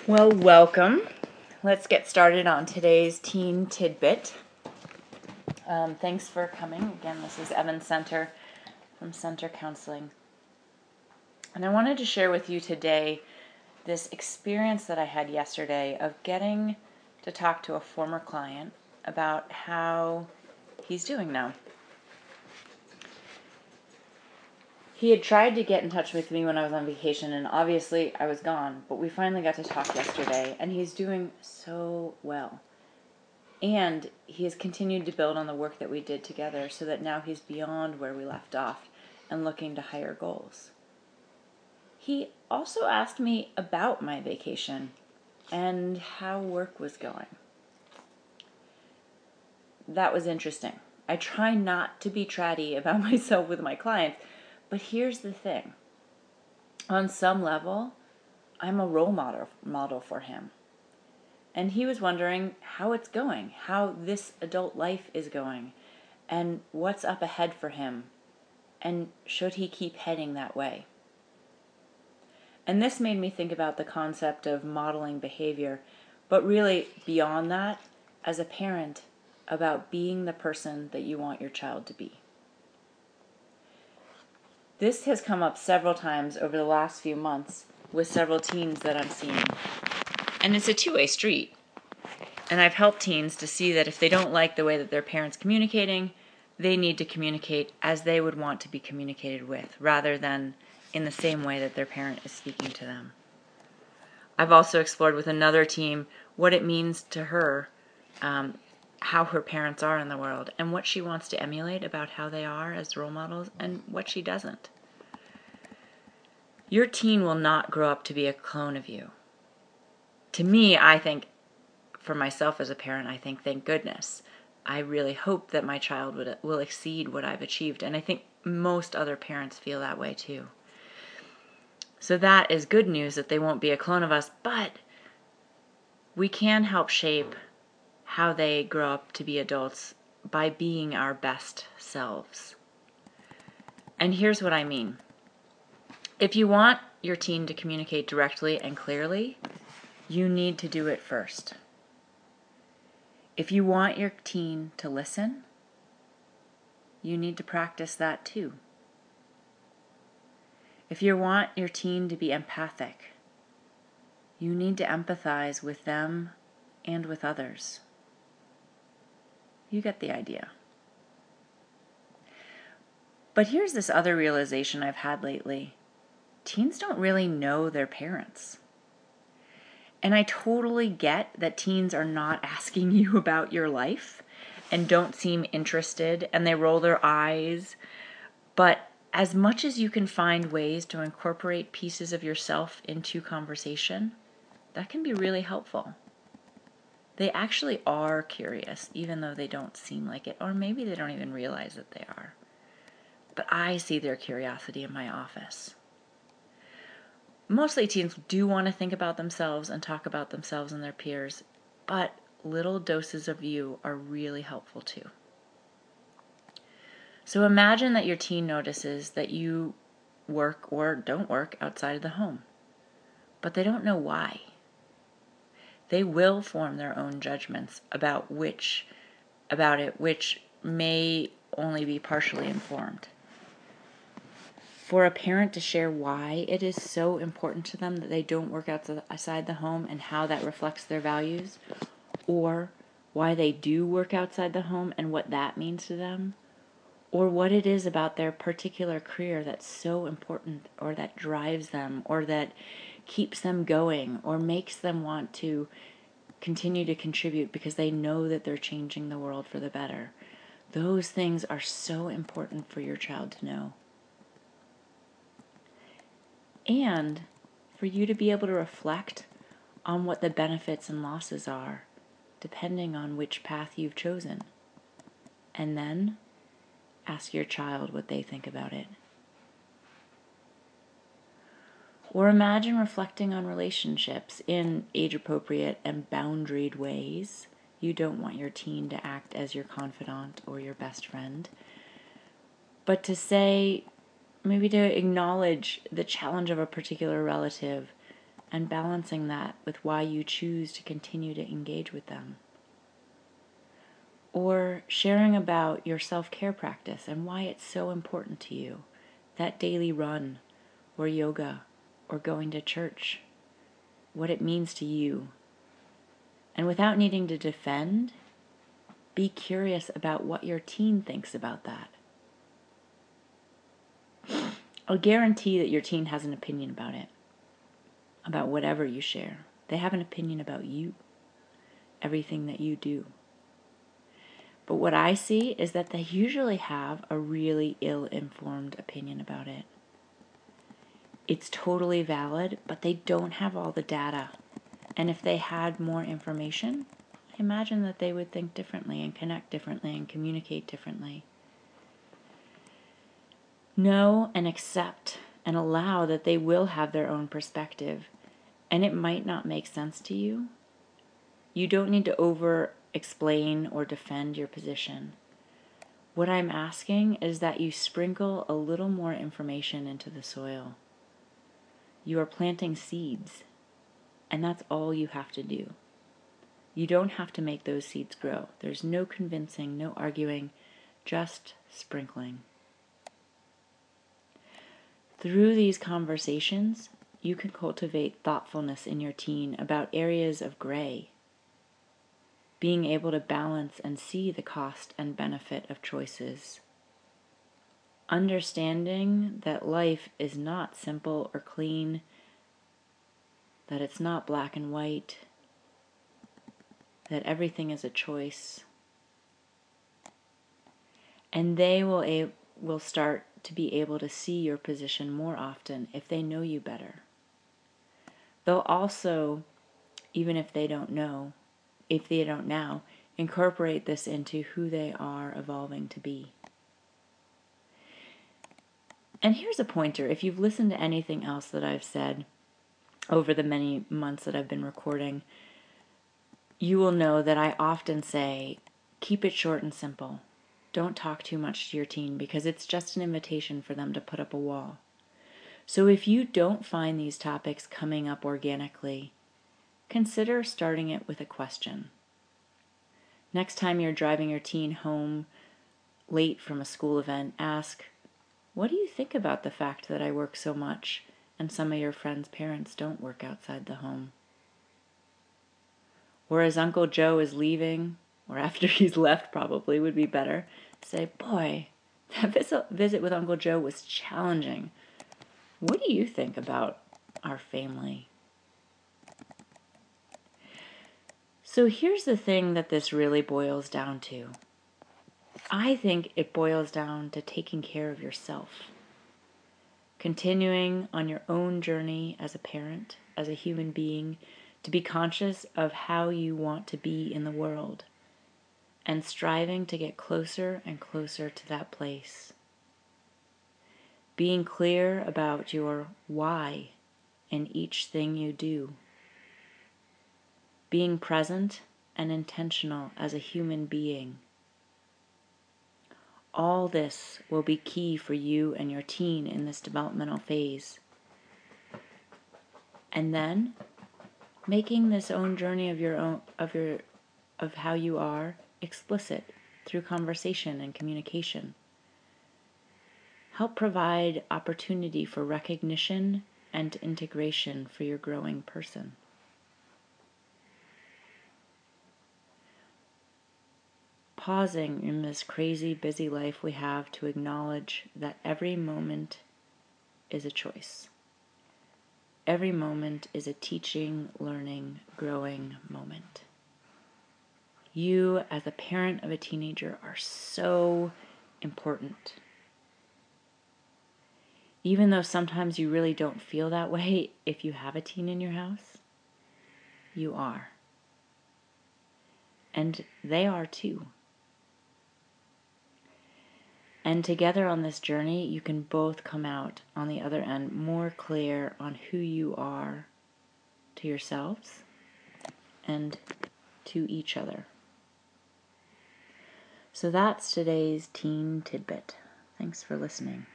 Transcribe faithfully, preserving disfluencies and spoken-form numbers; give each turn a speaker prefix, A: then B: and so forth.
A: Well, welcome. Let's get started on today's Teen Tidbit. Um, thanks for coming. Again, this is Evan Center from Center Counseling. And I wanted to share with you today this experience that I had yesterday of getting to talk to a former client about how he's doing now. He had tried to get in touch with me when I was on vacation, and obviously I was gone, but we finally got to talk yesterday, and he's doing so well. And he has continued to build on the work that we did together so that now he's beyond where we left off and looking to higher goals. He also asked me about my vacation and how work was going. That was interesting. I try not to be chatty about myself with my clients, but here's the thing. On some level, I'm a role model, model for him. And he was wondering how it's going, how this adult life is going, and what's up ahead for him, and should he keep heading that way. And this made me think about the concept of modeling behavior, but really beyond that, as a parent, about being the person that you want your child to be. This has come up several times over the last few months with several teens that I'm seeing. And it's a two-way street. And I've helped teens to see that if they don't like the way that their parent's communicating, they need to communicate as they would want to be communicated with, rather than in the same way that their parent is speaking to them. I've also explored with another team what it means to her, um, how her parents are in the world, and what she wants to emulate about how they are as role models, and what she doesn't. Your teen will not grow up to be a clone of you. To me, I think, for myself as a parent, I think, thank goodness. I really hope that my child would, will exceed what I've achieved, and I think most other parents feel that way too. So that is good news that they won't be a clone of us, but we can help shape how they grow up to be adults by being our best selves. And here's what I mean. If you want your teen to communicate directly and clearly, you need to do it first. If you want your teen to listen, you need to practice that too. If you want your teen to be empathic, you need to empathize with them and with others. You get the idea. But here's this other realization I've had lately. Teens don't really know their parents. And I totally get that teens are not asking you about your life and don't seem interested and they roll their eyes. But as much as you can find ways to incorporate pieces of yourself into conversation, that can be really helpful. They actually are curious, even though they don't seem like it, or maybe they don't even realize that they are. But I see their curiosity in my office. Mostly teens do want to think about themselves and talk about themselves and their peers, but little doses of you are really helpful too. So imagine that your teen notices that you work or don't work outside of the home, but they don't know why. They will form their own judgments about which about it, which may only be partially informed. For a parent to share why it is so important to them that they don't work outside the home and how that reflects their values, or why they do work outside the home and what that means to them, or what it is about their particular career that's so important, or that drives them, or that keeps them going, or makes them want to continue to contribute because they know that they're changing the world for the better. Those things are so important for your child to know. And for you to be able to reflect on what the benefits and losses are, depending on which path you've chosen. And then ask your child what they think about it. Or imagine reflecting on relationships in age-appropriate and boundaried ways. You don't want your teen to act as your confidant or your best friend. But to say, maybe to acknowledge the challenge of a particular relative and balancing that with why you choose to continue to engage with them. Or sharing about your self-care practice and why it's so important to you, that daily run, or yoga, or going to church, what it means to you. And without needing to defend, be curious about what your teen thinks about that. I'll guarantee that your teen has an opinion about it, about whatever you share. They have an opinion about you, everything that you do. But what I see is that they usually have a really ill-informed opinion about it. It's totally valid, but they don't have all the data. And if they had more information, I imagine that they would think differently and connect differently and communicate differently. Know and accept and allow that they will have their own perspective, and it might not make sense to you. You don't need to over-explain or defend your position. What I'm asking is that you sprinkle a little more information into the soil. You are planting seeds, and that's all you have to do. You don't have to make those seeds grow. There's no convincing, no arguing, just sprinkling. Through these conversations, you can cultivate thoughtfulness in your teen about areas of gray, being able to balance and see the cost and benefit of choices, understanding that life is not simple or clean, that it's not black and white, that everything is a choice. And they will a- will start to be able to see your position more often if they know you better. They'll also, even if they don't know, if they don't now, incorporate this into who they are evolving to be. And here's a pointer. If you've listened to anything else that I've said over the many months that I've been recording, you will know that I often say, keep it short and simple. Don't talk too much to your teen because it's just an invitation for them to put up a wall. So if you don't find these topics coming up organically, consider starting it with a question. Next time you're driving your teen home late from a school event, ask, what do you think about the fact that I work so much and some of your friends' parents don't work outside the home? Or as Uncle Joe is leaving, or after he's left probably would be better, say, boy, that visit, visit with Uncle Joe was challenging. What do you think about our family? So here's the thing that this really boils down to. I think it boils down to taking care of yourself. Continuing on your own journey as a parent, as a human being, to be conscious of how you want to be in the world, and striving to get closer and closer to that place. Being clear about your why in each thing you do. Being present and intentional as a human being. All this will be key for you and your teen in this developmental phase. And then making this own journey of your own of your of how you are explicit through conversation and communication. Help provide opportunity for recognition and integration for your growing person. Pausing in this crazy, busy life we have to acknowledge that every moment is a choice. Every moment is a teaching, learning, growing moment. You, as a parent of a teenager, are so important. Even though sometimes you really don't feel that way if you have a teen in your house, you are. And they are too. And together on this journey, you can both come out on the other end more clear on who you are to yourselves and to each other. So that's today's teen tidbit. Thanks for listening.